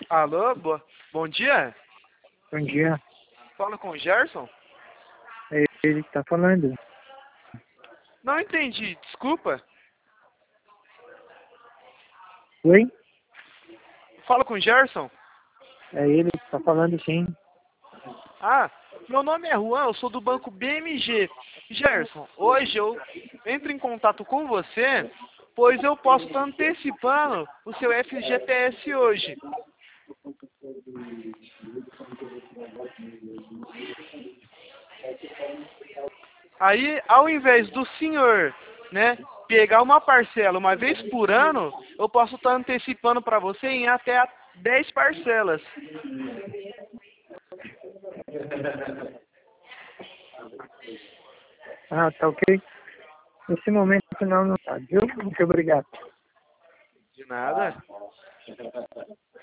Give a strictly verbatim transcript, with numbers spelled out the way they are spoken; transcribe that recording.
Alô, boa, bom dia. Bom dia. Fala com o Gerson? É ele que tá falando. Não entendi, desculpa. Oi? Fala com o Gerson? É ele que tá falando, sim. Ah, meu nome é Juan, eu sou do banco B M G. Gerson, hoje eu entro em contato com você, pois eu posso estar antecipando o seu F G T S hoje. Aí, ao invés do senhor, né, pegar uma parcela uma vez por ano, eu posso estar antecipando para você em até dez parcelas. Ah, tá ok? Nesse momento não, não tá, viu? Muito obrigado. De nada.